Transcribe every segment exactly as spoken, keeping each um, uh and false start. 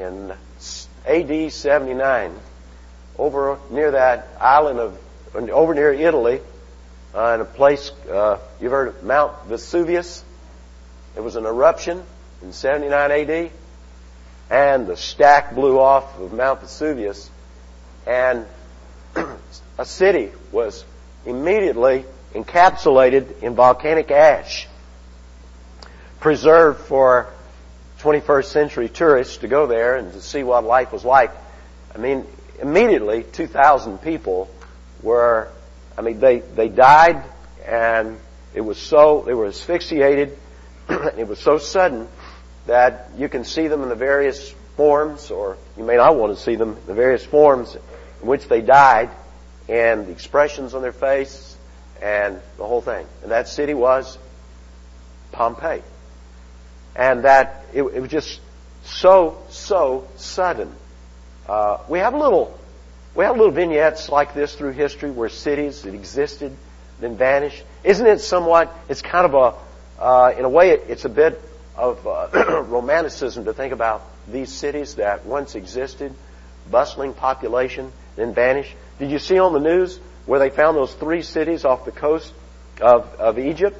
in A D seventy-nine, over near that island of, over near Italy, uh, in a place, uh, you've heard of Mount Vesuvius. There was an eruption in seventy-nine A D, and the stack blew off of Mount Vesuvius, and a city was immediately encapsulated in volcanic ash, preserved for twenty-first century tourists to go there and to see what life was like. I mean, immediately two thousand people were, I mean, they, they died, and it was so, they were asphyxiated, it was so sudden that you can see them in the various forms, or you may not want to see them in the various forms in which they died, and the expressions on their face, and the whole thing. And that city was Pompeii. And that, it, it was just so, so sudden. Uh, we have a little, we have little vignettes like this through history where cities that existed then vanished. Isn't it somewhat, it's kind of a, uh, in a way it, it's a bit of uh, romanticism to think about these cities that once existed, bustling population, then vanished. Did you see on the news where they found those three cities off the coast of, of Egypt?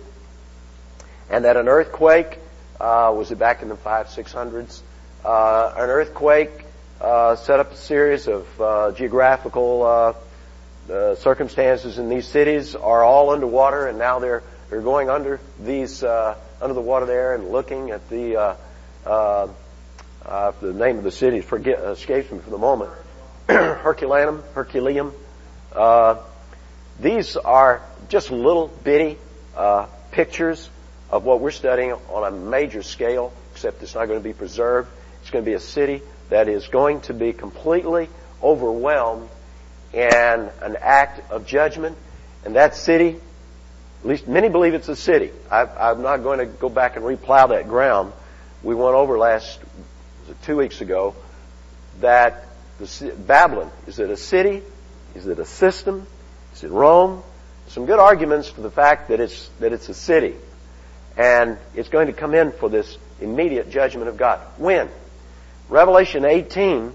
And that an earthquake, uh, was it back in the five, six hundreds? Uh, an earthquake, uh, set up a series of, uh, geographical, uh, uh, circumstances in these cities are all underwater, and now they're, they're going under these, uh, under the water there and looking at the, uh, uh, uh, the name of the city forget, escapes me for the moment. Herculaneum, Herculaneum. Uh, these are just little bitty, uh, pictures of what we're studying on a major scale, except it's not going to be preserved. It's going to be a city that is going to be completely overwhelmed in an act of judgment. And that city, at least many believe it's a city. I, I'm not going to go back and replow that ground. We went over last, was it two weeks ago, that the, Babylon, is it a city? Is it a system? Is it Rome? Some good arguments for the fact that it's, that it's a city. And it's going to come in for this immediate judgment of God. When? Revelation eighteen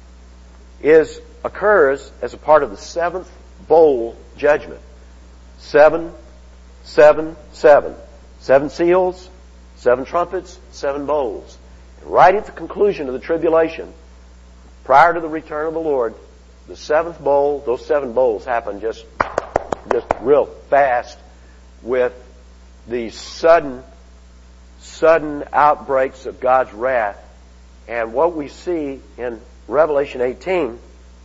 is, occurs as a part of the seventh bowl judgment. Seven, seven, seven. Seven seals, seven trumpets, seven bowls. And right at the conclusion of the tribulation, prior to the return of the Lord, the seventh bowl, those seven bowls happen just, just real fast with the sudden, sudden outbreaks of God's wrath. And what we see in Revelation eighteen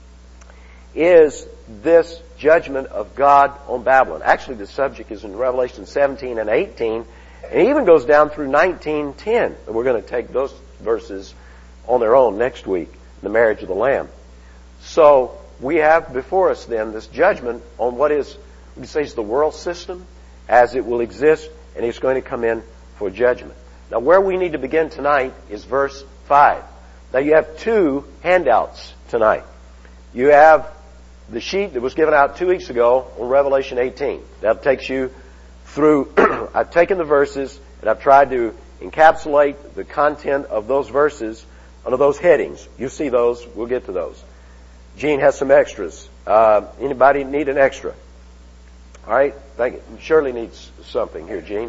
is this judgment of God on Babylon. Actually, the subject is in Revelation seventeen and eighteen, and it even goes down through nineteen ten. And we're going to take those verses on their own next week, the marriage of the Lamb. So we have before us then this judgment on what is, we say, is the world system as it will exist, and it's going to come in for judgment. Now, where we need to begin tonight is verse five. Now, you have two handouts tonight. You have the sheet that was given out two weeks ago on Revelation eighteen. That takes you through, I've taken the verses and I've tried to encapsulate the content of those verses under those headings. You see those. We'll get to those. Gene has some extras. Uh, anybody need an extra? All right. Thank you. Shirley needs something here, Gene.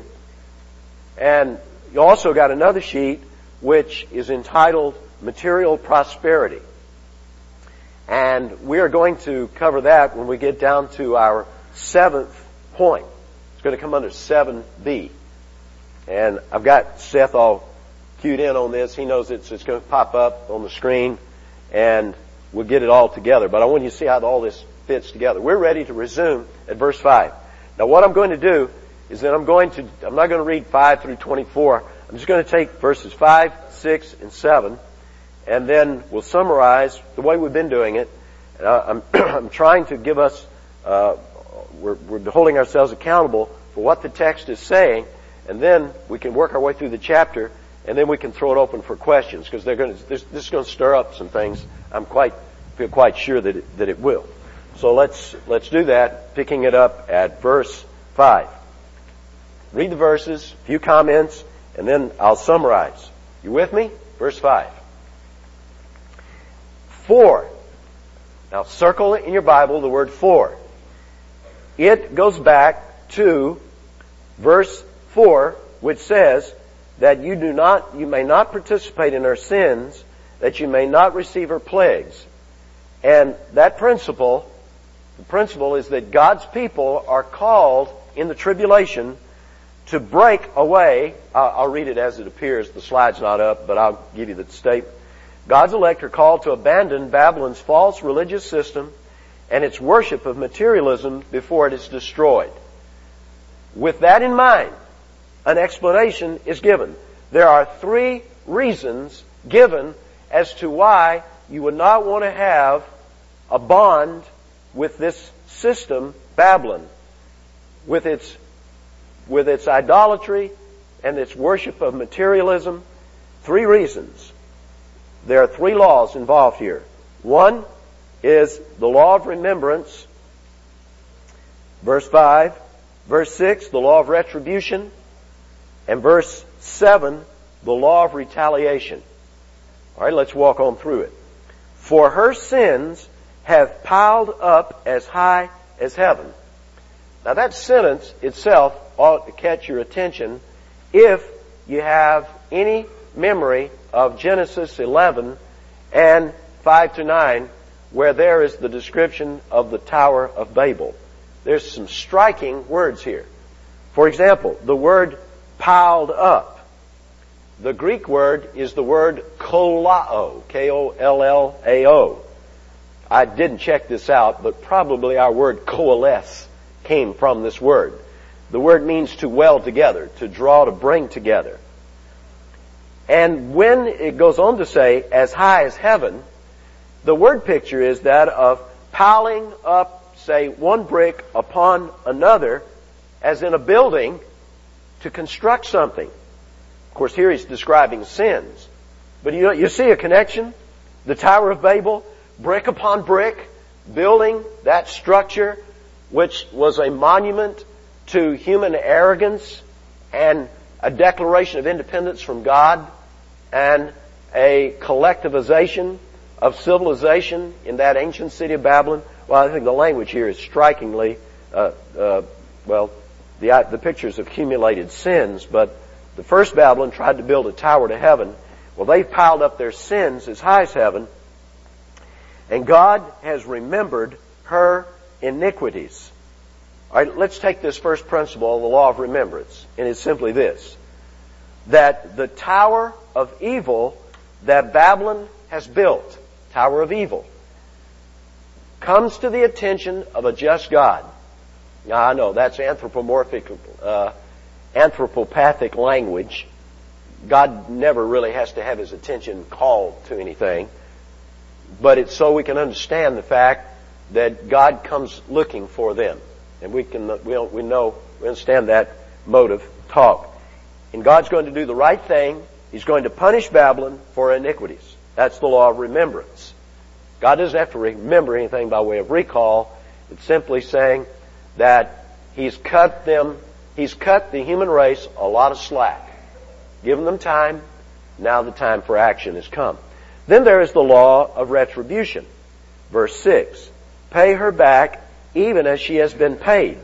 And you also got another sheet which is entitled Material Prosperity. And we are going to cover that when we get down to our seventh point. It's going to come under seven B. And I've got Seth all cued in on this. He knows it's, it's going to pop up on the screen, and we'll get it all together. But I want you to see how all this fits together. We're ready to resume at verse five. Now, what I'm going to do is that I'm going to, I'm not going to read five through twenty-four. I'm just going to take verses five, six, and seven, and then we'll summarize the way we've been doing it. Uh, I'm, I'm trying to give us, uh, we're, we're holding ourselves accountable for what the text is saying, and then we can work our way through the chapter, and then we can throw it open for questions, because they're going to, this, this is going to stir up some things. I'm quite, feel quite sure that it, that it will. So let's, let's do that, picking it up at verse five. Read the verses, a few comments, and then I'll summarize. You with me? Verse five. For. Now circle in your Bible the word for. It goes back to verse four, which says that you do not, you may not participate in her sins, that you may not receive her plagues. And that principle, the principle is that God's people are called in the tribulation to break away. I'll, I'll read it as it appears. The slide's not up, but I'll give you the statement. God's elect are called to abandon Babylon's false religious system and its worship of materialism before it is destroyed. With that in mind, an explanation is given. There are three reasons given as to why you would not want to have a bond with this system, Babylon, with its, with its idolatry and its worship of materialism. Three reasons. There are three laws involved here. One is the law of remembrance, verse five. Verse six, the law of retribution. And verse seven, the law of retaliation. All right, let's walk on through it. For her sins have piled up as high as heaven. Now that sentence itself ought to catch your attention if you have any memory of Genesis eleven and five to nine, where there is the description of the Tower of Babel. There's some striking words here. For example, the word piled up. The Greek word is the word kollao, K O L L A O. I didn't check this out, but probably our word coalesce came from this word. The word means to weld together, to draw, to bring together. And when it goes on to say, as high as heaven, the word picture is that of piling up, say, one brick upon another, as in a building, to construct something. Of course, here he's describing sins. But you know, you see a connection? The Tower of Babel, brick upon brick, building that structure, which was a monument to human arrogance and a declaration of independence from God and a collectivization of civilization in that ancient city of Babylon. Well, I think the language here is strikingly, uh, uh, well, the, the pictures of accumulated sins, but the first Babylon tried to build a tower to heaven. Well, they piled up their sins as high as heaven, and God has remembered her iniquities. All right, let's take this first principle, the law of remembrance, and it's simply this: that the tower of evil that Babylon has built, tower of evil, comes to the attention of a just God. Now, I know that's anthropomorphic, uh, anthropopathic language. God never really has to have his attention called to anything. But it's so we can understand the fact that God comes looking for them. And we can, we, we know, we understand that motive talk. And God's going to do the right thing. He's going to punish Babylon for iniquities. That's the law of remembrance. God doesn't have to remember anything by way of recall. It's simply saying that He's cut them, He's cut the human race a lot of slack. Given them time, now the time for action has come. Then there is the law of retribution. Verse six. Pay her back even as she has been paid.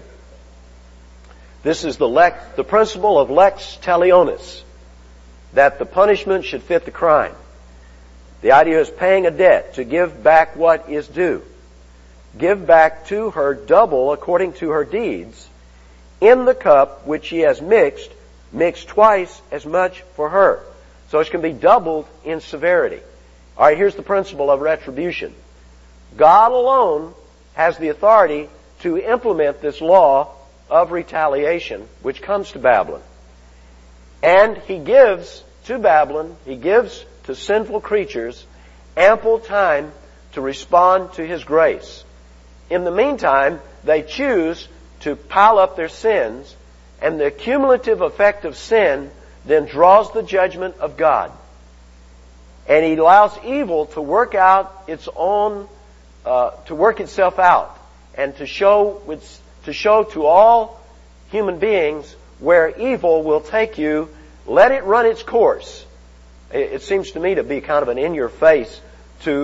This is the lex, the principle of lex talionis, that the punishment should fit the crime. The idea is paying a debt, to give back what is due. Give back to her double according to her deeds. In the cup which she has mixed, mix twice as much for her. So it can be doubled in severity. All right, here's the principle of retribution. God alone has the authority to implement this law of retaliation which comes to Babylon. And He gives to Babylon, He gives to sinful creatures ample time to respond to His grace. In the meantime, they choose to pile up their sins, and the cumulative effect of sin then draws the judgment of God. And He allows evil to work out its own, uh, to work itself out, and to show, to show to all human beings where evil will take you. Let it run its course. It seems to me to be kind of an in-your-face to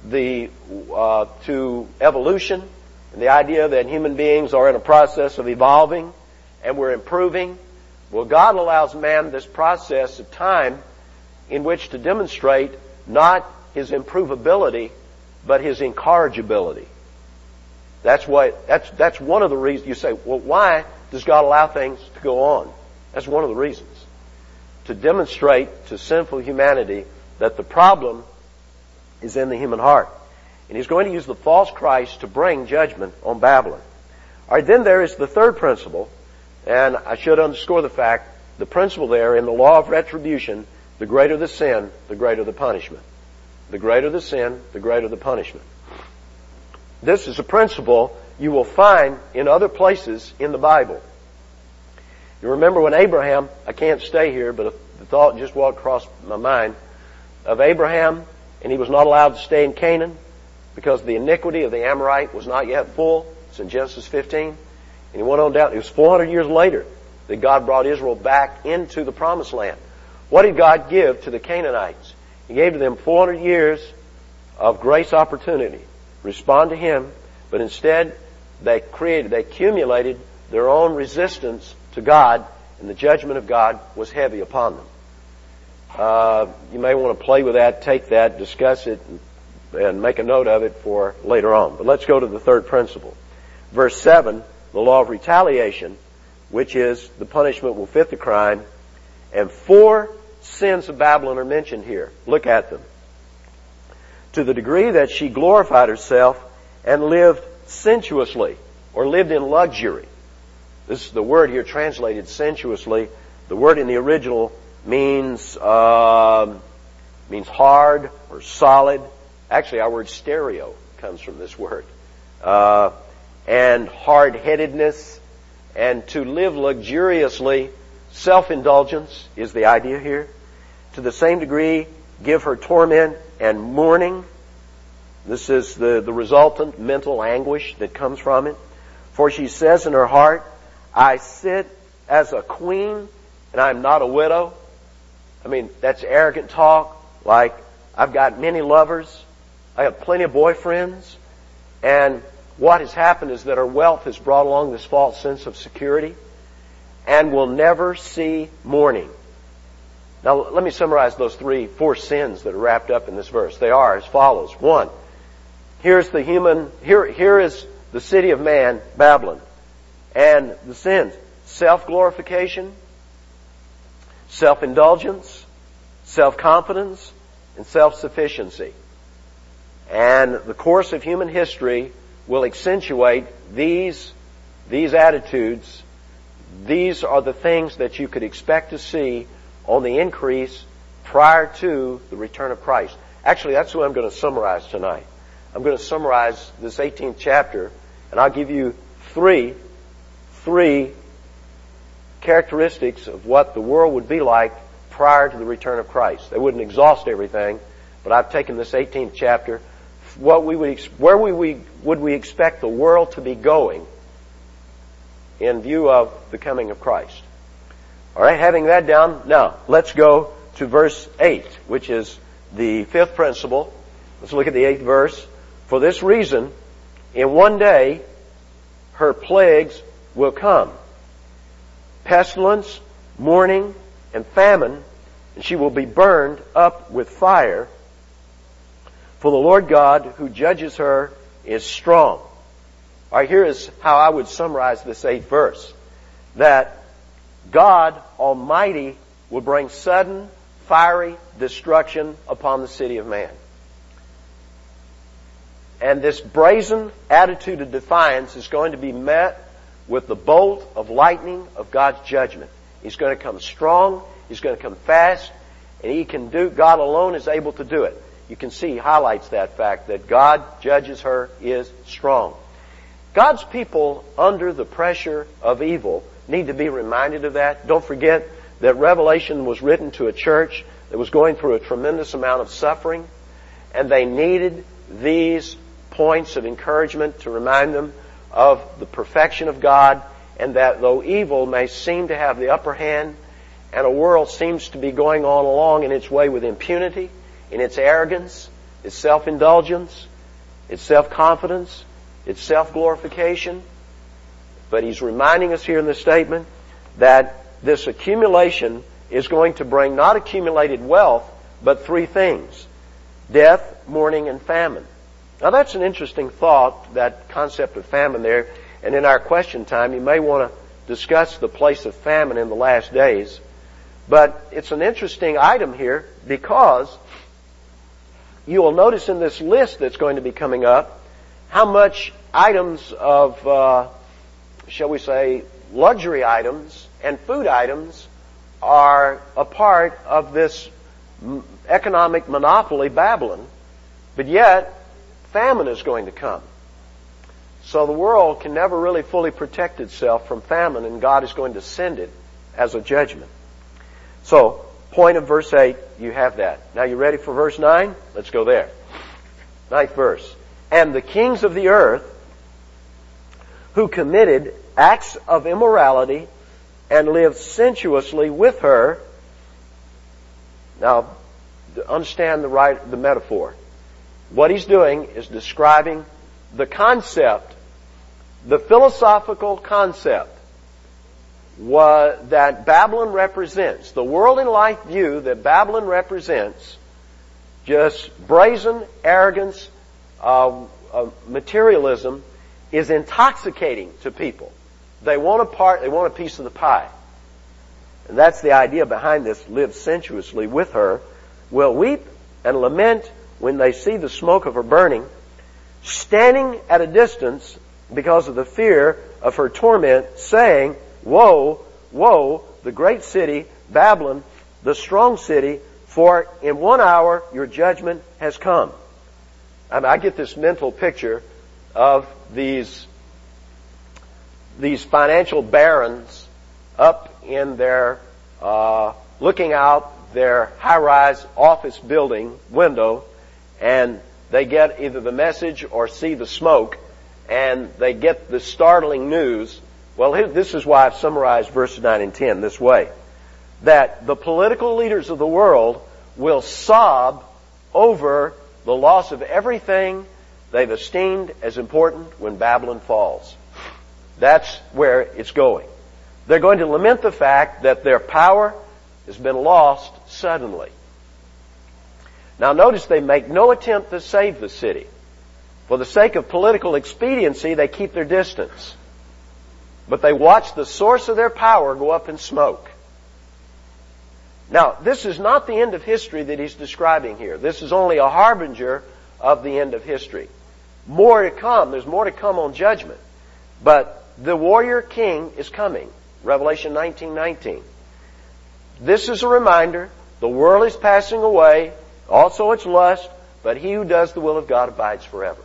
the uh, to evolution and the idea that human beings are in a process of evolving and we're improving. Well, God allows man this process of time in which to demonstrate not his improvability, but his incorrigibility. That's what, that's, that's one of the reasons you say, well, why does God allow things to go on? That's one of the reasons. To demonstrate to sinful humanity that the problem is in the human heart. And he's going to use the false Christ to bring judgment on Babylon. Alright, then there is the third principle, and I should underscore the fact, the principle there in the law of retribution, the greater the sin, the greater the punishment. The greater the sin, the greater the punishment. This is a principle you will find in other places in the Bible. You remember when Abraham, I can't stay here, but the thought just walked across my mind, of Abraham, and he was not allowed to stay in Canaan because the iniquity of the Amorite was not yet full. It's in Genesis fifteen. And he went on down. It was four hundred years later that God brought Israel back into the Promised Land. What did God give to the Canaanites? He gave to them four hundred years of grace opportunity. Respond to Him, but instead they created, they accumulated their own resistance to God, and the judgment of God was heavy upon them. Uh, you may want to play with that, take that, discuss it, and, and make a note of it for later on. But let's go to the third principle. Verse seven, the law of retaliation, which is the punishment will fit the crime, and four sins of Babylon are mentioned here. Look at them. To the degree that she glorified herself and lived sensuously, or lived in luxury. This is the word here translated sensuously. The word in the original means uh, means hard or solid. Actually, our word stereo comes from this word. Uh, and hard-headedness, and to live luxuriously, self-indulgence is the idea here. To the same degree, give her torment and mourning. This is the, the resultant mental anguish that comes from it. For she says in her heart, I sit as a queen and I am not a widow. I mean, that's arrogant talk, like, I've got many lovers, I have plenty of boyfriends, and what has happened is that her wealth has brought along this false sense of security, and will never see mourning. Now, let me summarize those three, four sins that are wrapped up in this verse. They are as follows. One, here's the human, here, here is the city of man, Babylon, and the sins. Self-glorification, self-indulgence, self-confidence, and self-sufficiency. And the course of human history will accentuate these, these attitudes. These are the things that you could expect to see on the increase prior to the return of Christ. Actually, that's what I'm going to summarize tonight. I'm going to summarize this eighteenth chapter, and I'll give you three, three characteristics of what the world would be like prior to the return of Christ. They wouldn't exhaust everything, but I've taken this eighteenth chapter. What we would, where we, we would we expect the world to be going in view of the coming of Christ? All right, having that down, now let's go to verse eight, which is the fifth principle. Let's look at the eighth verse. For this reason, in one day, her plagues will come. Pestilence, mourning, and famine, and she will be burned up with fire. For the Lord God who judges her is strong. All right, here is how I would summarize this eighth verse. That God Almighty will bring sudden, fiery destruction upon the city of man. And this brazen attitude of defiance is going to be met with the bolt of lightning of God's judgment. He's going to come strong, He's going to come fast, and He can do, God alone is able to do it. You can see He highlights that fact that God judges her is strong. God's people under the pressure of evil need to be reminded of that. Don't forget that Revelation was written to a church that was going through a tremendous amount of suffering, and they needed these points of encouragement to remind them of the perfection of God, and that though evil may seem to have the upper hand, and a world seems to be going on along in its way with impunity, in its arrogance, It's self-indulgence. It's self-confidence. It's self-glorification. But he's reminding us here in this statement that this accumulation is going to bring not accumulated wealth, but three things: death, mourning, and famine. Now that's an interesting thought, that concept of famine there. And in our question time, you may want to discuss the place of famine in the last days. But it's an interesting item here, because you will notice in this list that's going to be coming up how much items of, uh, shall we say, luxury items and food items are a part of this economic monopoly, Babylon. But yet, famine is going to come. So the world can never really fully protect itself from famine, and God is going to send it as a judgment. So, point of verse eight, you have that. Now you ready for verse nine? Let's go there. Ninth verse. And the kings of the earth, who committed acts of immorality and lived sensuously with her. Now, understand the right, the metaphor. What he's doing is describing the concept, the philosophical concept wa- that Babylon represents. The world and life view that Babylon represents, just brazen arrogance, uh, uh, materialism, is intoxicating to people. They want a part, they want a piece of the pie. And that's the idea behind this: live sensuously with her, will weep and lament when they see the smoke of her burning, standing at a distance because of the fear of her torment, saying, Woe, woe, the great city, Babylon, the strong city, for in one hour your judgment has come. I mean, I get this mental picture of these, these financial barons up in their, uh, looking out their high-rise office building window, and they get either the message or see the smoke, and they get the startling news. Well, this is why I've summarized verses nine and ten this way: that the political leaders of the world will sob over the loss of everything they've esteemed as important when Babylon falls. That's where it's going. They're going to lament the fact that their power has been lost suddenly. Now notice they make no attempt to save the city. For the sake of political expediency, they keep their distance. But they watch the source of their power go up in smoke. Now, this is not the end of history that he's describing here. This is only a harbinger of the end of history. More to come. There's more to come on judgment. But the warrior king is coming. Revelation nineteen nineteen. This is a reminder. The world is passing away, also its lust, but he who does the will of God abides forever.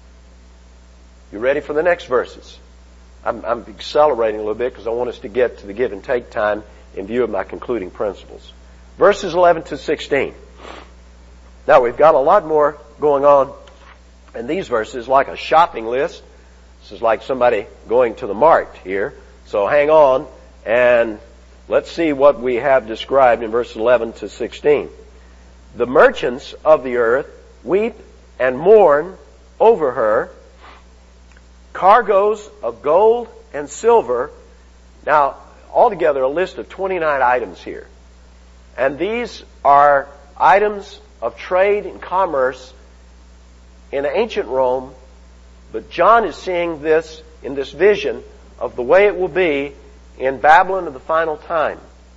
You ready for the next verses? I'm, I'm accelerating a little bit because I want us to get to the give and take time in view of my concluding principles. Verses eleven to sixteen. Now we've got a lot more going on in these verses, like a shopping list. This is like somebody going to the mart here. So hang on and let's see what we have described in verses eleven to sixteen. The merchants of the earth weep and mourn over her, cargoes of gold and silver. Now, altogether a list of twenty-nine items here. And these are items of trade and commerce in ancient Rome, but John is seeing this in this vision of the way it will be in Babylon of the final time.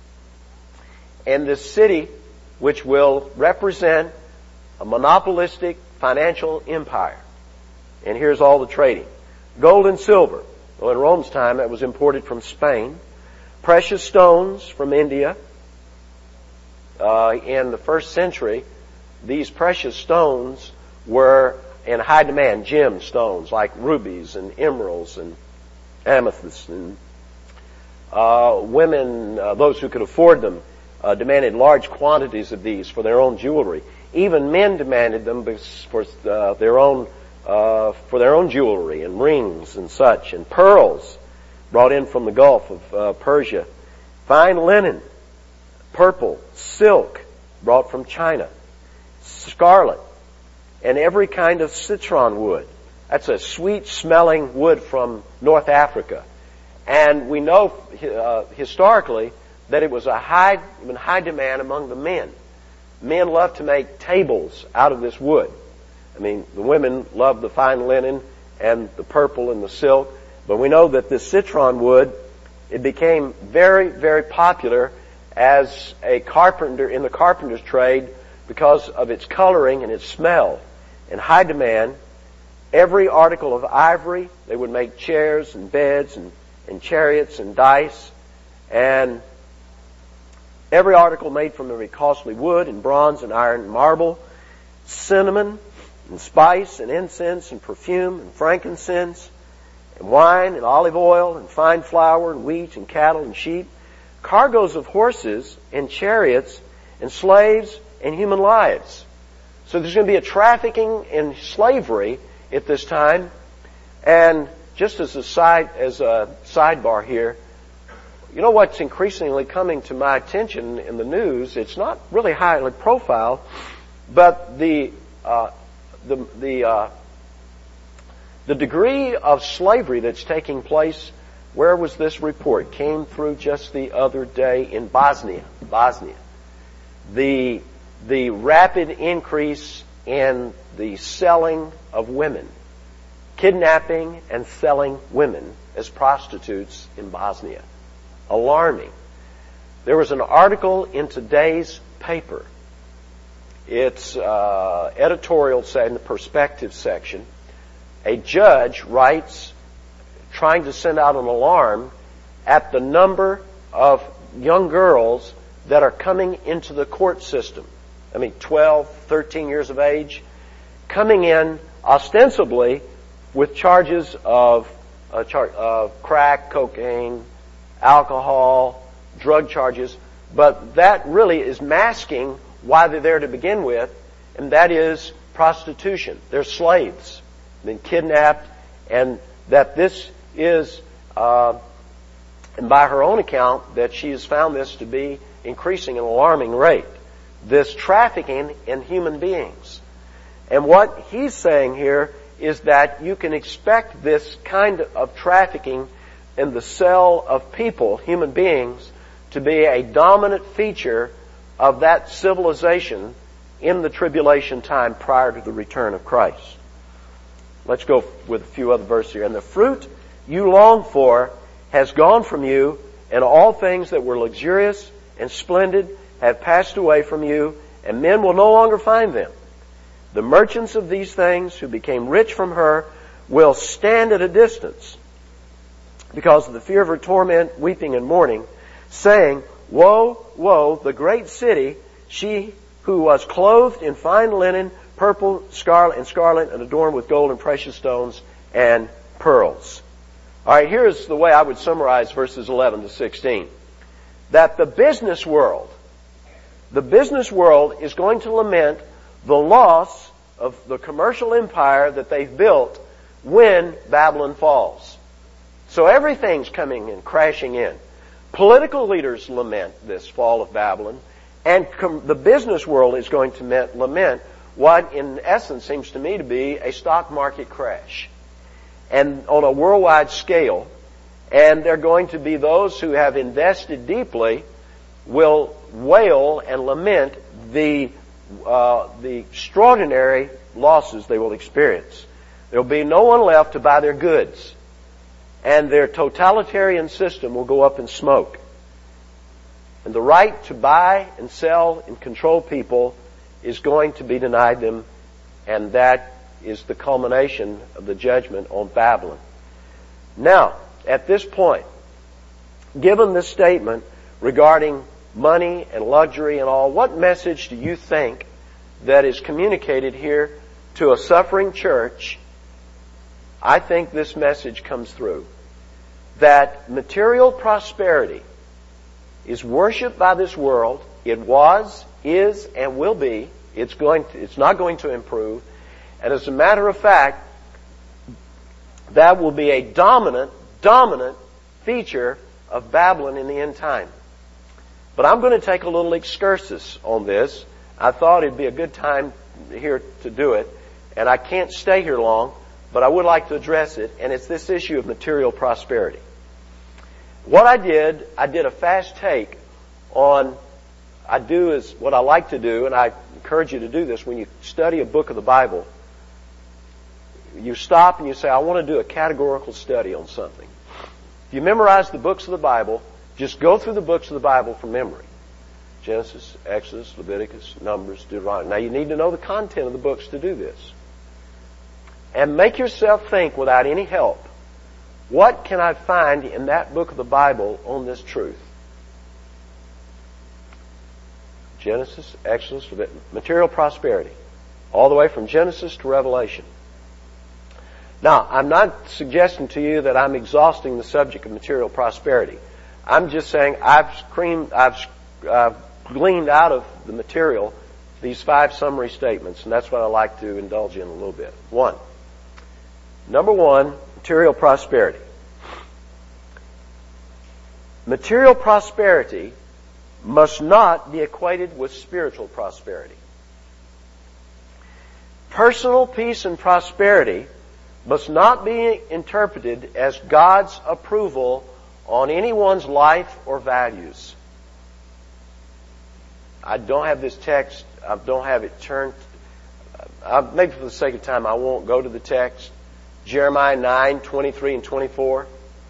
And this city, which will represent a monopolistic financial empire. And here's all the trading. Gold and silver. Well, in Rome's time, that was imported from Spain. Precious stones from India. Uh, in the first century, these precious stones were in high demand. Gem stones like rubies and emeralds and amethysts. And uh, women, uh, those who could afford them, uh, demanded large quantities of these for their own jewelry. Even men demanded them for uh, their own uh, for their own jewelry and rings and such, and pearls brought in from the Gulf of uh, Persia, fine linen, purple, silk brought from China, scarlet, and every kind of citron wood. That's a sweet-smelling wood from North Africa. And we know uh, historically that it was a high, in high demand among the men. Men loved to make tables out of this wood. I mean, the women loved the fine linen and the purple and the silk. But we know that this citron wood, it became very, very popular as a carpenter in the carpenter's trade because of its coloring and its smell. In high demand, every article of ivory, they would make chairs and beds and, and chariots and dice, and every article made from very costly wood and bronze and iron and marble, cinnamon and spice and incense and perfume and frankincense and wine and olive oil and fine flour and wheat and cattle and sheep, cargoes of horses and chariots and slaves and human lives. So there's going to be a trafficking in slavery at this time. And just as a side, as a sidebar here, you know what's increasingly coming to my attention in the news? It's not really highly profile, but the uh, the the uh, the degree of slavery that's taking place. Where was this report? Came through just the other day in Bosnia. Bosnia. The the rapid increase in the selling of women, kidnapping and selling women as prostitutes in Bosnia. Alarming. There was an article in today's paper. It's uh, editorial say in the perspective section. A judge writes, trying to send out an alarm at the number of young girls that are coming into the court system. I mean, twelve, thirteen years of age, coming in ostensibly with charges of, uh, char- of crack, cocaine, alcohol, drug charges, but that really is masking why they're there to begin with, and that is prostitution. They're slaves, been kidnapped, and that this is, uh, and by her own account, that she has found this to be increasing at an alarming rate. This trafficking in human beings. And what he's saying here is that you can expect this kind of trafficking in the sale of people, human beings, to be a dominant feature of that civilization in the tribulation time prior to the return of Christ. Let's go with a few other verses here. And the fruit you long for has gone from you, and all things that were luxurious and splendid have passed away from you, and men will no longer find them. The merchants of these things who became rich from her will stand at a distance because of the fear of her torment, weeping and mourning, saying, Woe, woe, the great city, she who was clothed in fine linen, purple, scarlet, and scarlet, and adorned with gold and precious stones and pearls. All right, here's the way I would summarize verses eleven to sixteen. That the business world, the business world is going to lament the loss of the commercial empire that they've built when Babylon falls. So everything's coming and crashing in. Political leaders lament this fall of Babylon, and com- the business world is going to met, lament what in essence seems to me to be a stock market crash. And on a worldwide scale, and there are going to be those who have invested deeply will wail and lament the uh, the extraordinary losses they will experience. There will be no one left to buy their goods, and their totalitarian system will go up in smoke. And the right to buy and sell and control people is going to be denied them, and that is the culmination of the judgment on Babylon. Now, at this point, given this statement regarding money and luxury and all, what message do you think that is communicated here to a suffering church? I think this message comes through. That material prosperity is worshipped by this world. It was, is, and will be. It's going to, it's not going to improve. And as a matter of fact, that will be a dominant, dominant feature of Babylon in the end time. But I'm going to take a little excursus on this. I thought it'd be a good time here to do it. and I can't stay here long, but I would like to address it, and it's this issue of material prosperity. What I did, I did a fast take on, I do is what I like to do, and I encourage you to do this when you study a book of the Bible. You stop and you say, I want to do a categorical study on something. If you memorize the books of the Bible, just go through the books of the Bible from memory. Genesis, Exodus, Leviticus, Numbers, Deuteronomy. Now you need to know the content of the books to do this. And make yourself think without any help, what can I find in that book of the Bible on this truth? Genesis, Exodus, Leviticus, material prosperity. All the way from Genesis to Revelation. Now, I'm not suggesting to you that I'm exhausting the subject of material prosperity. I'm just saying I've screamed, I've uh, gleaned out of the material these five summary statements, and that's what I like to indulge in a little bit. One. Number one, material prosperity. Material prosperity must not be equated with spiritual prosperity. Personal peace and prosperity must not be interpreted as God's approval on anyone's life or values. I don't have this text. I don't have it turned. I, maybe for the sake of time, I won't go to the text. Jeremiah nine, twenty-three and twenty-four.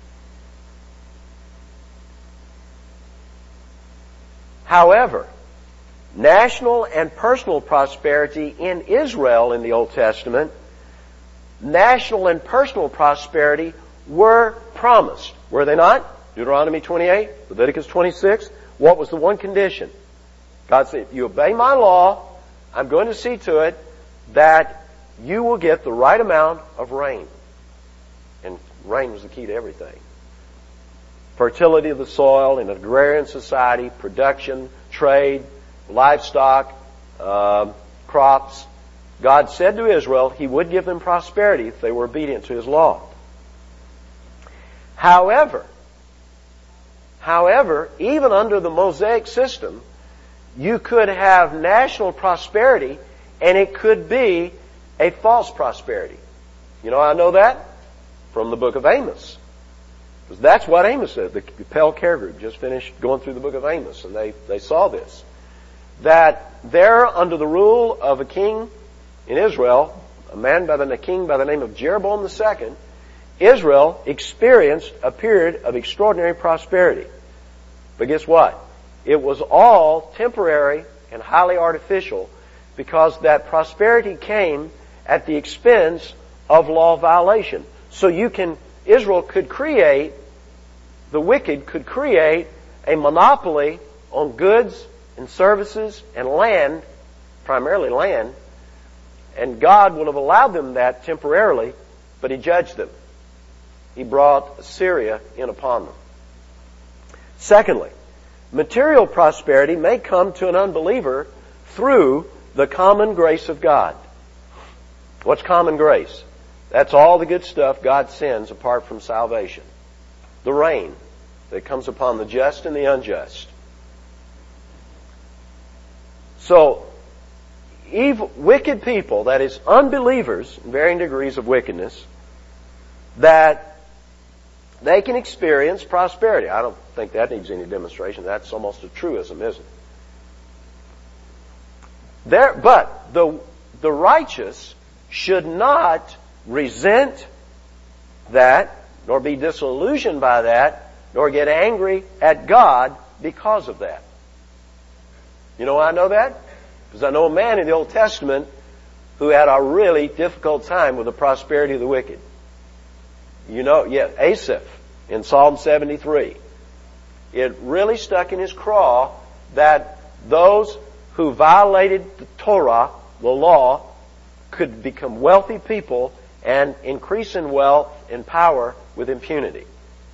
However, national and personal prosperity in Israel in the Old Testament, national and personal prosperity were promised. Were they not? Deuteronomy twenty-eight, Leviticus twenty-six. What was the one condition? God said, if you obey my law, I'm going to see to it that you will get the right amount of rain. And rain was the key to everything. Fertility of the soil in an agrarian society, production, trade, livestock, uh, crops. God said to Israel He would give them prosperity if they were obedient to His law. However, however, even under the Mosaic system, you could have national prosperity and it could be a false prosperity. You know how I know that? From the book of Amos. Because that's what Amos said. The Pell Care Group just finished going through the book of Amos, and they, they saw this. That there, under the rule of a king in Israel, a man by the a king by the name of Jeroboam the Second, Israel experienced a period of extraordinary prosperity. But guess what? It was all temporary and highly artificial, because that prosperity came at the expense of law violation. So you can, Israel could create, the wicked could create a monopoly on goods and services and land, primarily land, and God would have allowed them that temporarily, but He judged them. He brought Assyria in upon them. Secondly, material prosperity may come to an unbeliever through the common grace of God. What's common grace? That's all the good stuff God sends apart from salvation. The rain that comes upon the just and the unjust. So, evil, wicked people, that is unbelievers in varying degrees of wickedness, that they can experience prosperity. I don't think that needs any demonstration. That's almost a truism, isn't it? There, but the, the righteous should not resent that, nor be disillusioned by that, nor get angry at God because of that. You know why I know that? Because I know a man in the Old Testament who had a really difficult time with the prosperity of the wicked. You know, yeah, Asaph in Psalm seventy-three. It really stuck in his craw that those who violated the Torah, the law, could become wealthy people and increase in wealth and power with impunity.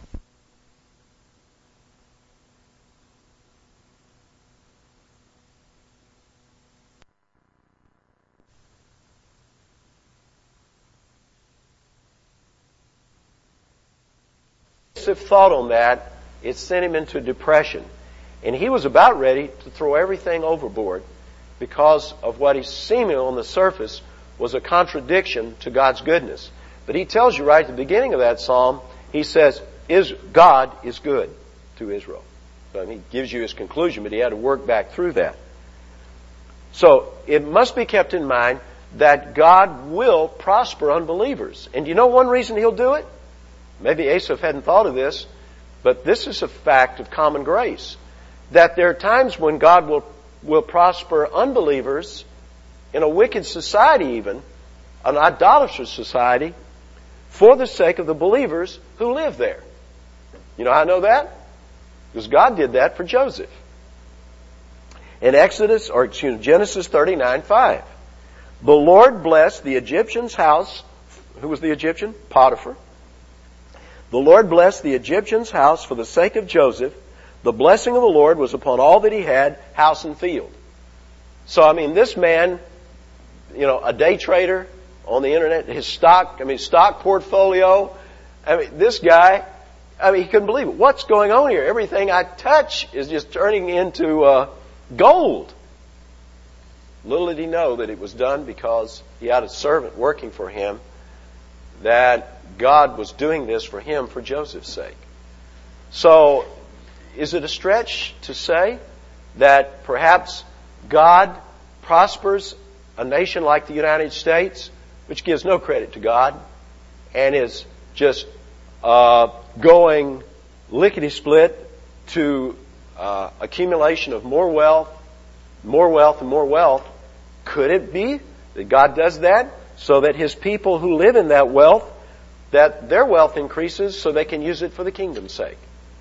If thought on that, it sent him into depression. And he was about ready to throw everything overboard because of what he seemingly on the surface was a contradiction to God's goodness. But he tells you right at the beginning of that psalm, he says, "Is God is good to Israel." So he gives you his conclusion, but he had to work back through that. So it must be kept in mind that God will prosper unbelievers. And you know one reason he'll do it? Maybe Asaph hadn't thought of this, but this is a fact of common grace. That there are times when God will, will prosper unbelievers in a wicked society even, an idolatrous society, for the sake of the believers who live there. You know how I know that? Because God did that for Joseph. In Exodus, or excuse me, Genesis thirty-nine five. The Lord blessed the Egyptian's house. Who was the Egyptian? Potiphar. The Lord blessed the Egyptian's house for the sake of Joseph. The blessing of the Lord was upon all that he had, house and field. So, I mean, this man, you know, a day trader on the internet, his stock, I mean, stock portfolio, I mean, this guy, I mean, he couldn't believe it. What's going on here? Everything I touch is just turning into uh, gold. Little did he know that it was done because he had a servant working for him, that God was doing this for him for Joseph's sake. So, is it a stretch to say that perhaps God prospers a nation like the United States, which gives no credit to God, and is just uh, going lickety-split to uh, accumulation of more wealth, more wealth and more wealth? Could it be that God does that so that His people who live in that wealth, that their wealth increases so they can use it for the kingdom's sake?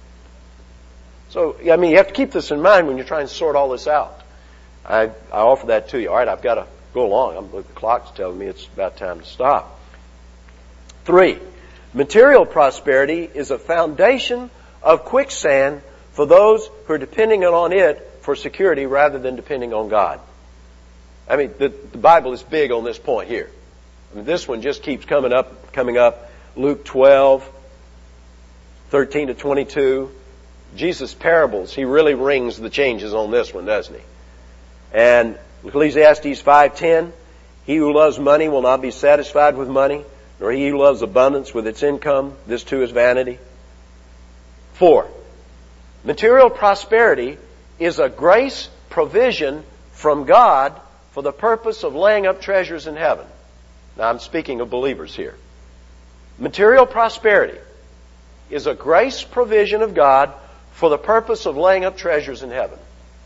So, I mean, you have to keep this in mind when you're trying to sort all this out. I, I offer that to you. All right, I've got to go along. I'm, the clock's telling me it's about time to stop. Three, material prosperity is a foundation of quicksand for those who are depending on it for security rather than depending on God. I mean, the, the Bible is big on this point here. I mean, this one just keeps coming up, coming up. Luke twelve, thirteen to twenty-two. Jesus' parables, he really rings the changes on this one, doesn't he? And Ecclesiastes five ten, he who loves money will not be satisfied with money, nor he who loves abundance with its income. This too is vanity. Four, material prosperity is a grace provision from God for the purpose of laying up treasures in heaven. Now I'm speaking of believers here. Material prosperity is a grace provision of God for the purpose of laying up treasures in heaven.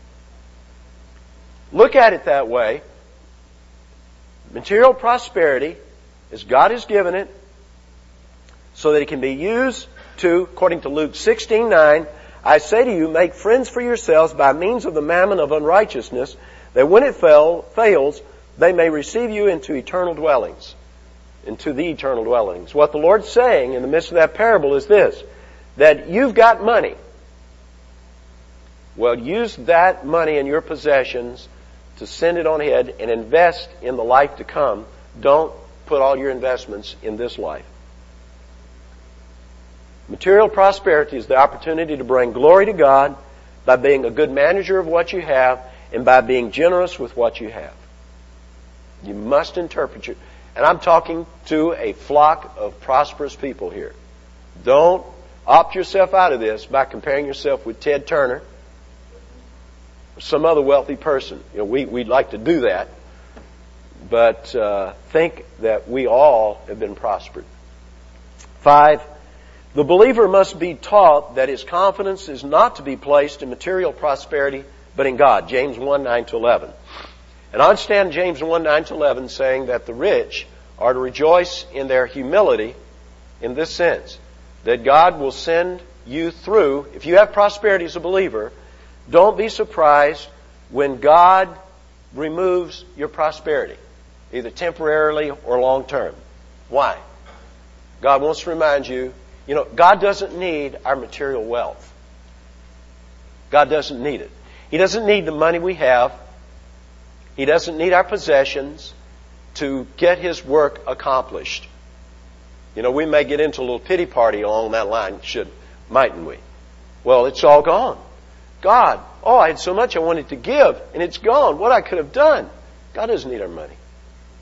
Look at it that way. Material prosperity, as God has given it, so that it can be used to, according to Luke sixteen nine, I say to you, make friends for yourselves by means of the mammon of unrighteousness, that when it fail, fails, they may receive you into eternal dwellings. Into the eternal dwellings. What the Lord's saying in the midst of that parable is this, that you've got money. Well, use that money in your possessions to send it on ahead and invest in the life to come. Don't put all your investments in this life. Material prosperity is the opportunity to bring glory to God by being a good manager of what you have and by being generous with what you have. You must interpret your... And I'm talking to a flock of prosperous people here. Don't opt yourself out of this by comparing yourself with Ted Turner or some other wealthy person. You know, we, we'd like to do that. But uh, think that we all have been prospered. Five, the believer must be taught that his confidence is not to be placed in material prosperity, but in God. James one nine to eleven. And I understand James one nine to eleven saying that the rich are to rejoice in their humility in this sense, that God will send you through. If you have prosperity as a believer, don't be surprised when God removes your prosperity, either temporarily or long term. Why? God wants to remind you, you know, God doesn't need our material wealth. God doesn't need it. He doesn't need the money we have. He doesn't need our possessions to get His work accomplished. You know, we may get into a little pity party along that line, should, mightn't we? Well, it's all gone. God, oh, I had so much I wanted to give, and it's gone. What I could have done. God doesn't need our money.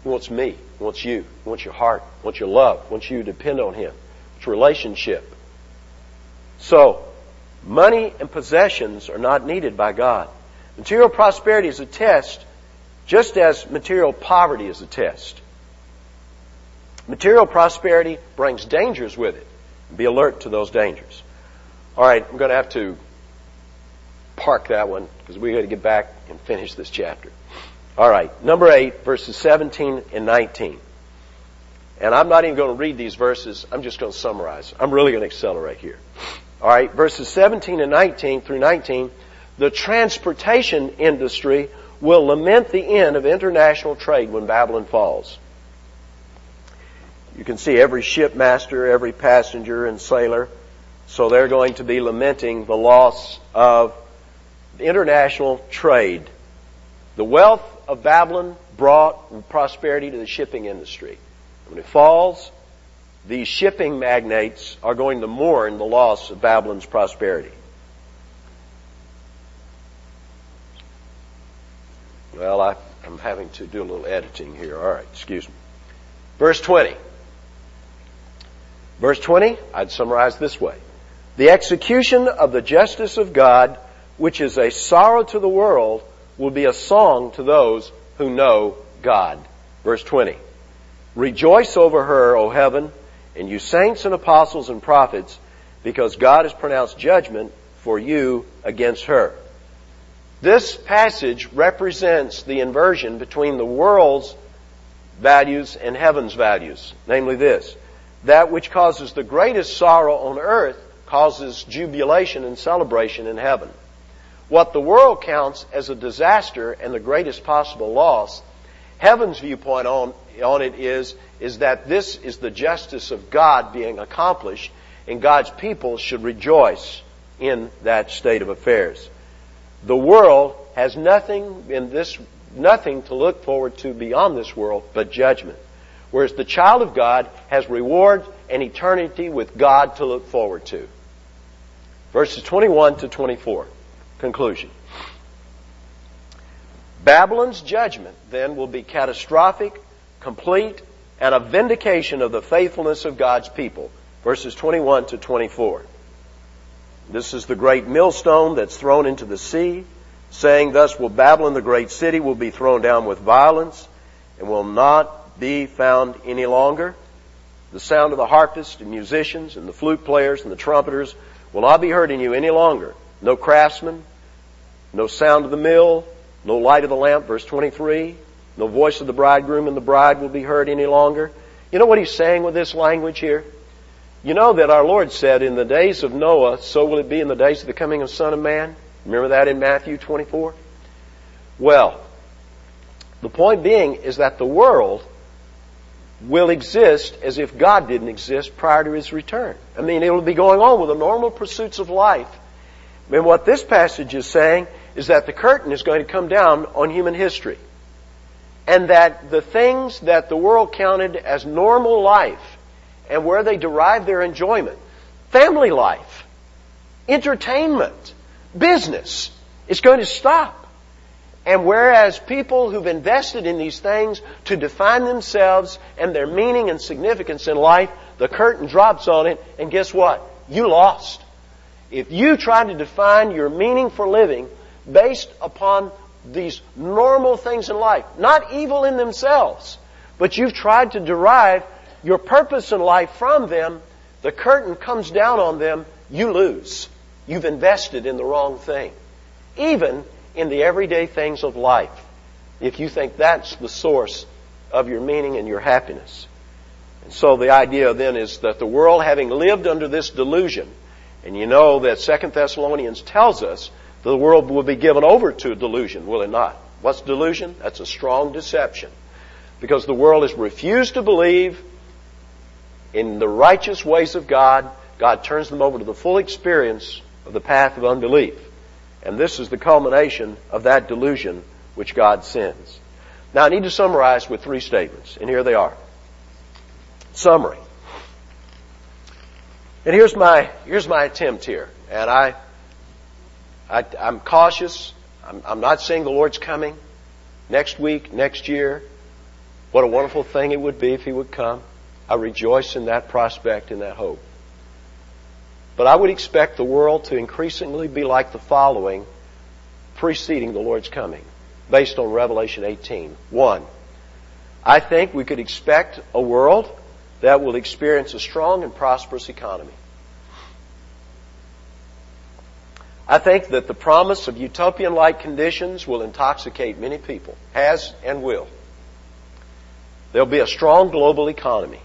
He wants me. He wants you. He wants your heart. He wants your love. He wants you to depend on Him. It's a relationship. So, money and possessions are not needed by God. Material prosperity is a test, just as material poverty is a test. Material prosperity brings dangers with it. Be alert to those dangers. All right, I'm going to have to park that one because we've got to get back and finish this chapter. All right, number eight, verses seventeen and nineteen. And I'm not even going to read these verses. I'm just going to summarize. I'm really going to accelerate here. All right, verses seventeen and nineteen through nineteen. The transportation industry will lament the end of international trade when Babylon falls. You can see every shipmaster, every passenger and sailor. So they're going to be lamenting the loss of international trade. The wealth of Babylon brought prosperity to the shipping industry. When it falls, these shipping magnates are going to mourn the loss of Babylon's prosperity. Well, I, I'm having to do a little editing here. All right, excuse me. Verse twenty. Verse twenty, I'd summarize this way. The execution of the justice of God, which is a sorrow to the world, will be a song to those who know God. Verse twenty. Rejoice over her, O heaven, and you saints and apostles and prophets, because God has pronounced judgment for you against her. This passage represents the inversion between the world's values and heaven's values. Namely this, that which causes the greatest sorrow on earth causes jubilation and celebration in heaven. What the world counts as a disaster and the greatest possible loss, heaven's viewpoint on, on it is, is that this is the justice of God being accomplished, and God's people should rejoice in that state of affairs. The world has nothing in this, nothing to look forward to beyond this world but judgment. Whereas the child of God has reward and eternity with God to look forward to. Verses twenty-one to twenty-four. Conclusion. Babylon's judgment then will be catastrophic, complete, and a vindication of the faithfulness of God's people. Verses twenty-one to twenty-four. This is the great millstone that's thrown into the sea, saying, thus will Babylon, the great city, will be thrown down with violence and will not be found any longer. The sound of the harpists and musicians and the flute players and the trumpeters will not be heard in you any longer. No craftsman, no sound of the mill, no light of the lamp, verse twenty-three. No voice of the bridegroom and the bride will be heard any longer. You know what he's saying with this language here? You know that our Lord said, in the days of Noah, so will it be in the days of the coming of the Son of Man. Remember that in Matthew twenty-four? Well, the point being is that the world will exist as if God didn't exist prior to His return. I mean, it will be going on with the normal pursuits of life. And what this passage is saying is that the curtain is going to come down on human history. And that the things that the world counted as normal life and where they derive their enjoyment, family life, entertainment, business, is going to stop. And whereas people who've invested in these things to define themselves and their meaning and significance in life, the curtain drops on it, and guess what? You lost. If you try to define your meaning for living based upon these normal things in life, not evil in themselves, but you've tried to derive your purpose in life from them, the curtain comes down on them, you lose. You've invested in the wrong thing. Even in the everyday things of life, if you think that's the source of your meaning and your happiness. And so the idea then is that the world, having lived under this delusion, and you know that Second Thessalonians tells us the world will be given over to a delusion, will it not? What's delusion? That's a strong deception. Because the world has refused to believe in the righteous ways of God, God turns them over to the full experience of the path of unbelief. And this is the culmination of that delusion which God sends. Now I need to summarize with three statements, and here they are. Summary. And here's my here's my attempt here. And I, I I'm cautious. I'm, I'm not saying the Lord's coming next week, next year. What a wonderful thing it would be if He would come. I rejoice in that prospect, in that hope. But I would expect the world to increasingly be like the following preceding the Lord's coming, based on Revelation eighteen. One, I think we could expect a world that will experience a strong and prosperous economy. I think that the promise of utopian-like conditions will intoxicate many people, has and will. There'll be a strong global economy.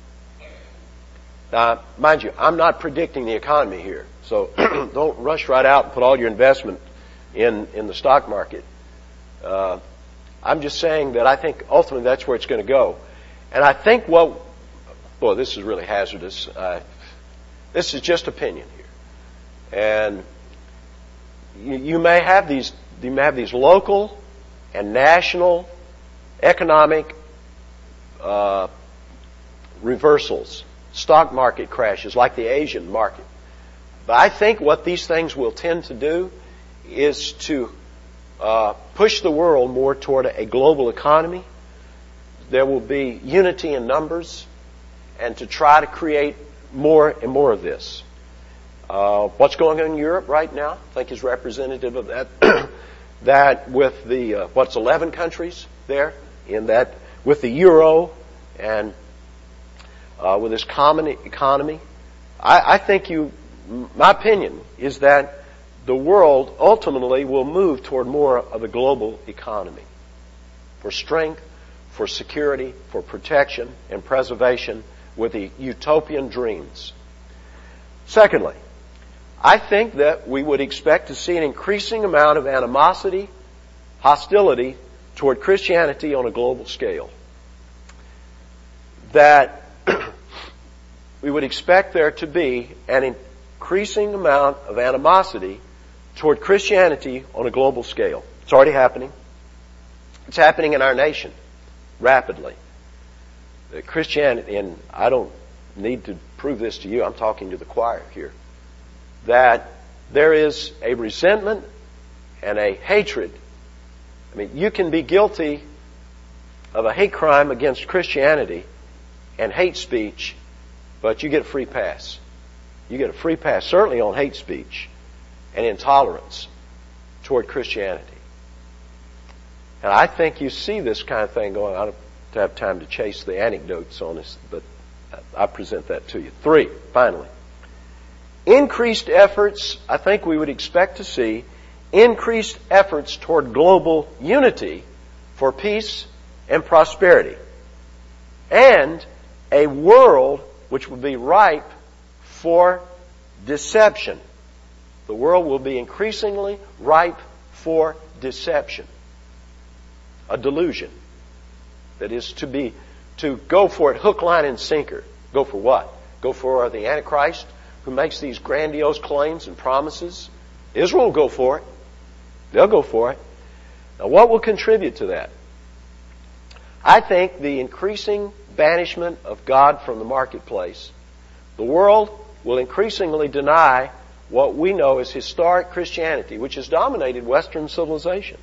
Now, mind you, I'm not predicting the economy here, so don't rush right out and put all your investment in, in the stock market. Uh, I'm just saying that I think ultimately that's where it's going to go. And I think what, boy, this is really hazardous. Uh, this is just opinion here. And you, you may have these, you may have these local and national economic uh, reversals, stock market crashes like the Asian market. But I think what these things will tend to do is to uh, push the world more toward a global economy. There will be unity in numbers, and to try to create more and more of this. Uh, what's going on in Europe right now, I think, is representative of that. That with the uh, what's eleven countries there in that with the euro and uh, with this common economy, I, I think you. My opinion is that the world ultimately will move toward more of a global economy for strength, for security, for protection and preservation with the utopian dreams. Secondly, I think that we would expect to see an increasing amount of animosity, hostility toward Christianity on a global scale. That we would expect there to be an increasing amount of animosity toward Christianity on a global scale. It's already happening. It's happening in our nation rapidly. The Christianity, and I don't need to prove this to you, I'm talking to the choir here, that there is a resentment and a hatred. I mean, you can be guilty of a hate crime against Christianity and hate speech, but you get a free pass. You get a free pass, certainly on hate speech and intolerance toward Christianity. And I think you see this kind of thing going on. I don't have time to chase the anecdotes on this, but I present that to you. Three, finally. Increased efforts, I think we would expect to see increased efforts toward global unity for peace and prosperity. And a world which will be ripe for deception. The world will be increasingly ripe for deception. A delusion. That is to be, to go for it hook, line, and sinker. Go for what? Go for the Antichrist who makes these grandiose claims and promises. Israel will go for it. They'll go for it. Now what will contribute to that? I think the increasing banishment of God from the marketplace. The world will increasingly deny what we know as historic Christianity, which has dominated Western civilization.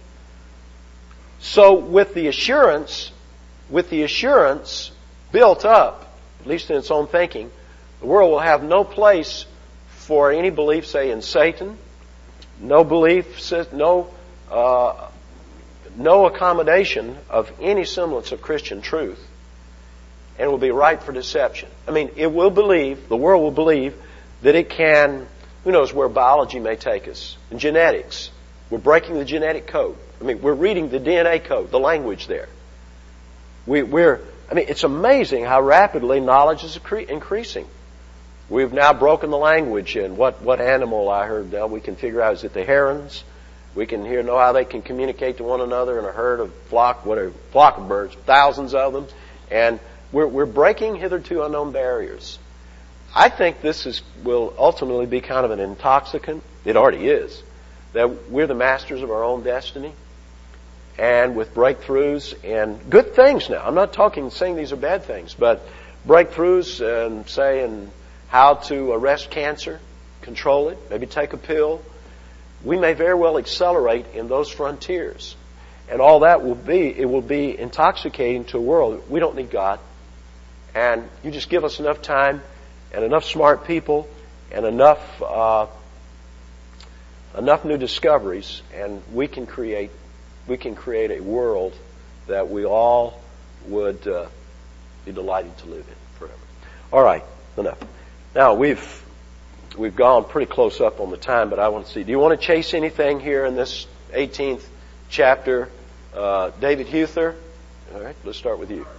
So with the assurance, with the assurance built up, at least in its own thinking, the world will have no place for any belief, say, in Satan, no belief, no uh, no accommodation of any semblance of Christian truth, and it will be ripe for deception. I mean, it will believe, the world will believe that it can, who knows where biology may take us, and genetics. We're breaking the genetic code. I mean, we're reading the D N A code, the language there. We, we're, I mean, it's amazing how rapidly knowledge is increasing. We've now broken the language, and what, what animal I heard now we can figure out, is it the herons? We can hear, know how they can communicate to one another in a herd of flock, whatever, flock of birds, thousands of them, and we're, we're breaking hitherto unknown barriers. I think this is, will ultimately be kind of an intoxicant. It already is. That we're the masters of our own destiny. And with breakthroughs and good things now. I'm not talking, saying these are bad things, but breakthroughs and saying how to arrest cancer, control it, maybe take a pill. We may very well accelerate in those frontiers. And all that will be, it will be intoxicating to a world. We don't need God. And you just give us enough time and enough smart people and enough uh, enough new discoveries, and we can create we can create a world that we all would uh, be delighted to live in forever. All right, enough. Now we've we've gone pretty close up on the time, but I want to see. Do you want to chase anything here in this eighteenth chapter, uh, David Huther? All right, let's start with you.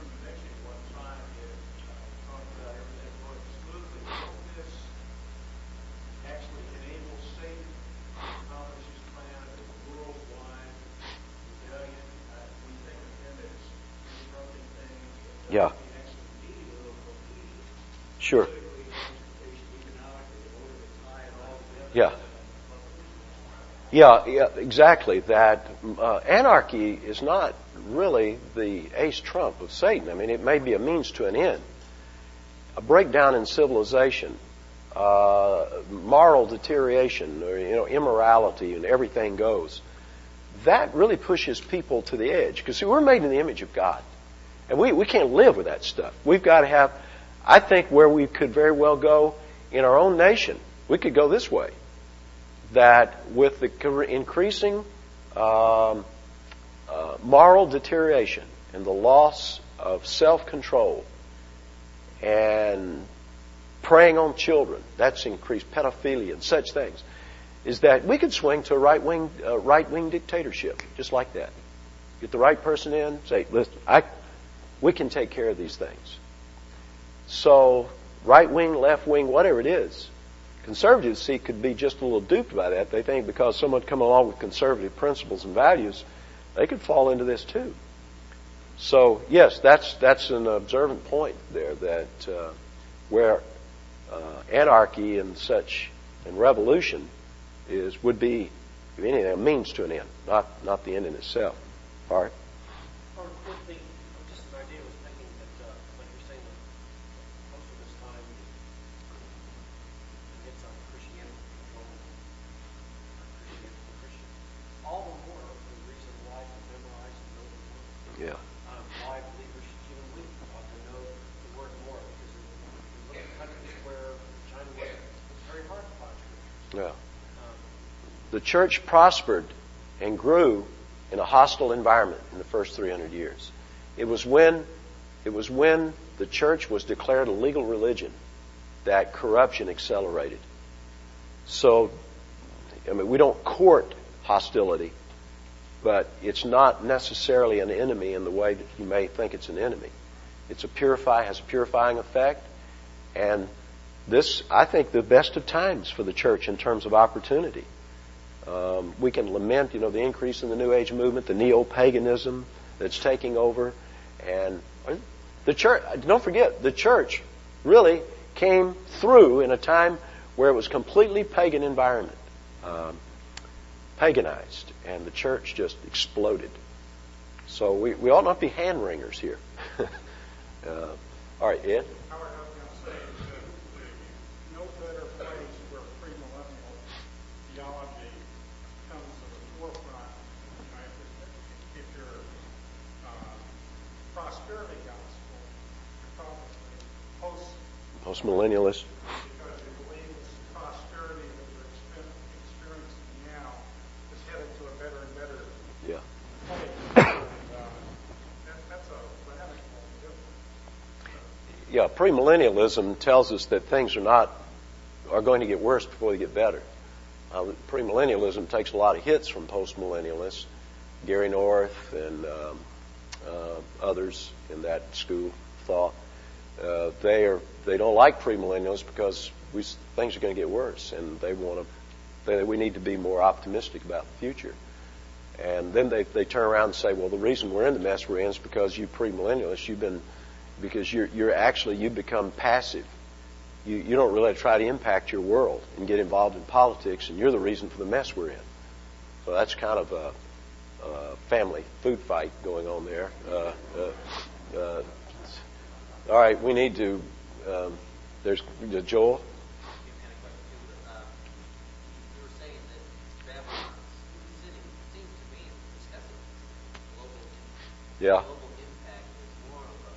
Yeah. Sure. Yeah. Yeah, yeah, exactly. That uh, anarchy is not really the ace trump of Satan. I mean, it may be a means to an end. A breakdown in civilization, uh, moral deterioration, or, you know, immorality, and everything goes. That really pushes people to the edge. Because, see, we're made in the image of God. And we, we can't live with that stuff. We've got to have, I think where we could very well go in our own nation, we could go this way. That with the increasing um, uh, moral deterioration and the loss of self-control and preying on children, that's increased pedophilia and such things, is that we could swing to a right-wing uh, right-wing dictatorship, just like that. Get the right person in, say, listen, I, we can take care of these things. So, right-wing, left-wing, whatever it is, conservatives, see, could be just a little duped by that. They think because someone come along with conservative principles and values, they could fall into this too. So, yes, that's that's an observant point there, that uh, where uh, anarchy and such and revolution is would be, if anything, a means to an end, not not the end in itself. All right. Or would the, just an idea was thinking that, uh, like you're saying, that most of this time it's on Christianity, control Christianity, Christian. All the more the reason why to memorize and know the word. Yeah. Um, why believers human we ought to know the word more, because if we look at countries where China was, it's very hard to find scriptures. Yeah. The church prospered and grew in a hostile environment in the first three hundred years. It was when, it was when the church was declared a legal religion that corruption accelerated. So, I mean, we don't court hostility, but it's not necessarily an enemy in the way that you may think it's an enemy. It's a purify, has a purifying effect, and this, I think, the best of times for the church in terms of opportunity. Um, we can lament, you know, the increase in the New Age movement, the neo-paganism that's taking over, and the church. Don't forget, the church really came through in a time where it was completely pagan environment, um, paganized, and the church just exploded. So we, we ought not be hand wringers here. uh, all right, Ed. Post-millennialist. Because we believe this prosperity that we're experiencing now is headed to a better and better yeah. place. And, uh, that, that's a radical difference. Yeah, premillennialism tells us that things are not are going to get worse before they get better. Uh, premillennialism takes a lot of hits from post-millennialists, Gary North and um, uh, others in that school of thought. Uh, they are they don't like premillennialists because we, things are going to get worse, and they want to. They, we need to be more optimistic about the future. And then they they turn around and say, well, the reason we're in the mess we're in is because you premillennialists, you've been because you're you're actually you become passive. You you don't really try to impact your world and get involved in politics, and you're the reason for the mess we're in. So that's kind of a, a family food fight going on there. Uh, uh, uh, All right, we need to. Um, there's uh, Joel. You were saying that Babylon's city seems to be discussing Yeah. Global impact is more of a,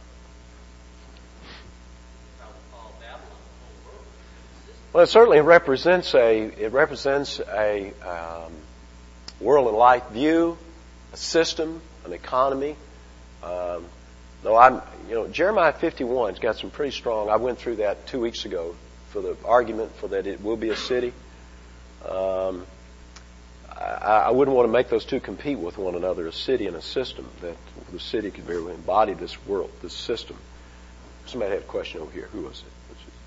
I would call Babylon the whole world. Well, it certainly represents a it represents a um, world and life view, a system, an economy. Um, no, I'm you know Jeremiah fifty-one's got some pretty strong. I went through that two weeks ago for the argument for that it will be a city. Um, I, I wouldn't want to make those two compete with one another, a city and a system. That the city could very well embody this world, this system. Somebody had a question over here. Who was it?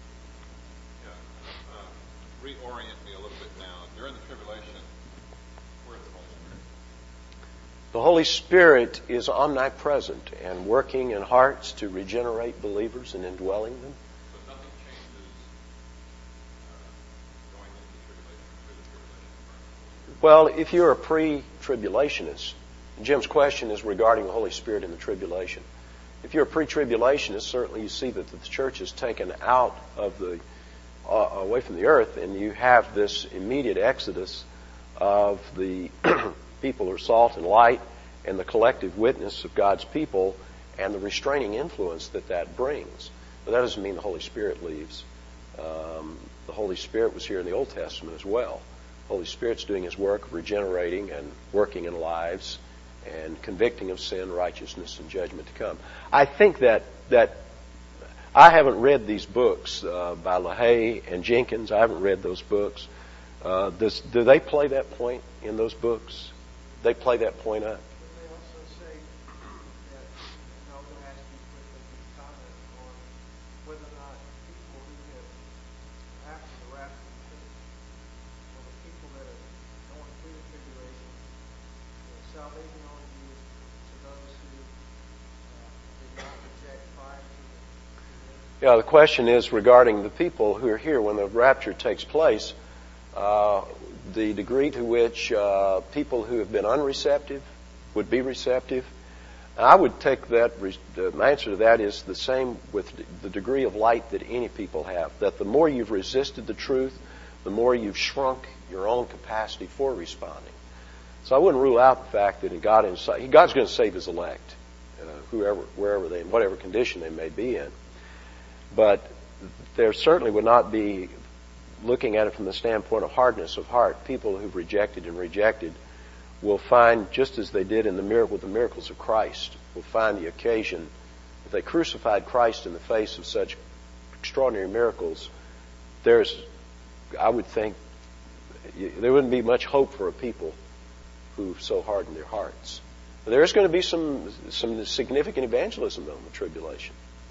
Reorient me a little bit now. During the tribulation, where is the Holy Spirit? The Holy Spirit is omnipresent and working in hearts to regenerate believers and indwelling them. So nothing changes uh, going into the tribulation, through the tribulation. Well, if you're a pre-tribulationist, Jim's question is regarding the Holy Spirit in the tribulation. If you're a pre-tribulationist, certainly you see that the church is taken out of the Uh, away from the earth, and you have this immediate exodus of the people who are salt and light and the collective witness of God's people and the restraining influence that that brings. But that doesn't mean the Holy Spirit leaves. Um, the Holy Spirit was here in the Old Testament as well. The Holy Spirit's doing His work of regenerating and working in lives and convicting of sin, righteousness, and judgment to come. I think that that I haven't read these books uh, by LaHaye and Jenkins. I haven't read those books. Uh, does, do they play that point in those books? They play that point up? They also say that, and I was going to ask you quickly to comment on whether or not people who have, after the rapture of the church, or the people that are going through the tribulation, you know, salvation only is to those who uh, did not reject prior to the Yeah, the question is regarding the people who are here when the rapture takes place, uh, the degree to which uh, people who have been unreceptive would be receptive. And I would take that, uh, my answer to that is the same with the degree of light that any people have. That the more you've resisted the truth, the more you've shrunk your own capacity for responding. So I wouldn't rule out the fact that God inside, God's going to save His elect, uh, whoever, wherever they, in whatever condition they may be in. But there certainly would not be, looking at it from the standpoint of hardness of heart, people who've rejected and rejected will find, just as they did in the miracle, with the miracles of Christ, will find the occasion, if they crucified Christ in the face of such extraordinary miracles, there's, I would think, there wouldn't be much hope for a people who so harden their hearts. But there is going to be some some significant evangelism though in the tribulation.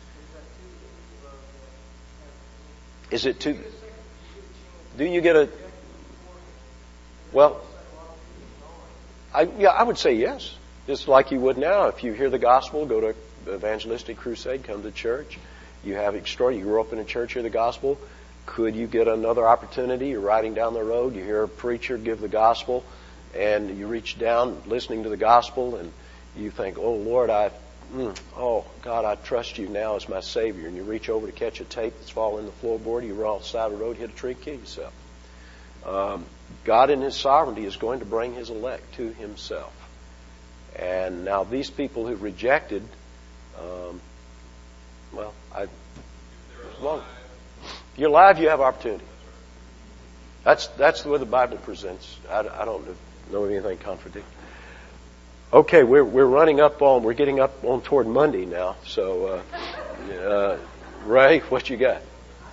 Is it too? Do you get a? Well, I yeah, I would say yes. Just like you would now, if you hear the gospel, go to evangelistic crusade, come to church. You have extraordinary. You grew up in a church, hear the gospel. Could you get another opportunity? You're riding down the road, you hear a preacher give the gospel, and you reach down listening to the gospel, and you think, "Oh Lord, I." Mm, oh, God, I trust you now as my Savior. And you reach over to catch a tape that's fallen in the floorboard. You run off the side of the road, hit a tree, kill yourself. Um, God in His sovereignty is going to bring His elect to Himself. And now these people who rejected, um, well, I, well, you're alive, you have opportunity. That's that's the way the Bible presents. I, I don't know anything contradictory. Okay, we're we're running up on we're getting up on toward Monday now. So, uh, uh, Ray, what you got?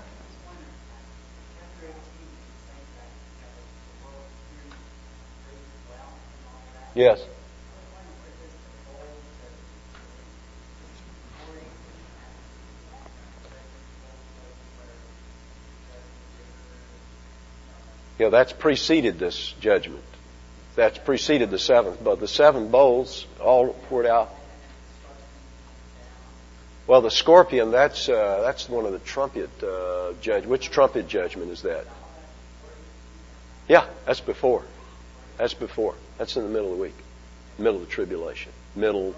Yes. Yeah, that's preceded this judgment. That's preceded the seventh, but the seven bowls all poured out. Well, the scorpion, that's uh, that's one of the trumpet uh, judge. Which trumpet judgment is that? Yeah, that's before. That's before. That's in the middle of the week, middle of the tribulation, middle.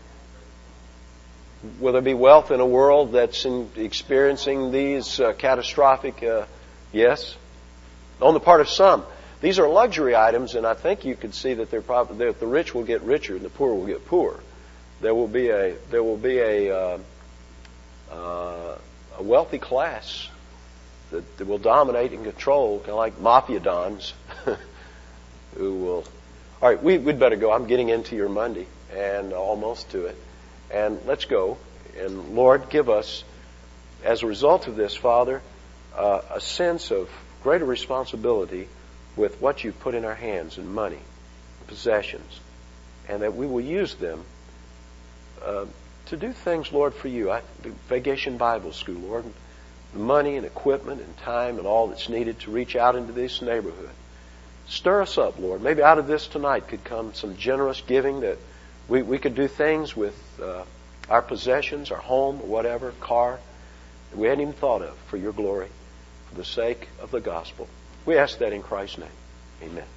Will there be wealth in a world that's in, experiencing these uh, catastrophic? Uh, yes, on the part of some. These are luxury items, and I think you could see that they're probably that the rich will get richer and the poor will get poorer. There will be a there will be a uh, uh, a wealthy class that, that will dominate and control, kind of like mafia dons, who will. All right, we, we'd better go. I'm getting into your Monday and almost to it, and let's go. And Lord, give us, as a result of this, Father, uh, a sense of greater responsibility with what you've put in our hands in money, possessions, and that we will use them uh, to do things, Lord, for you. I, the Vacation Bible School, Lord, money and equipment and time and all that's needed to reach out into this neighborhood. Stir us up, Lord. Maybe out of this tonight could come some generous giving that we, we could do things with uh, our possessions, our home, or whatever, car, that we hadn't even thought of for your glory, for the sake of the gospel. We ask that in Christ's name. Amen.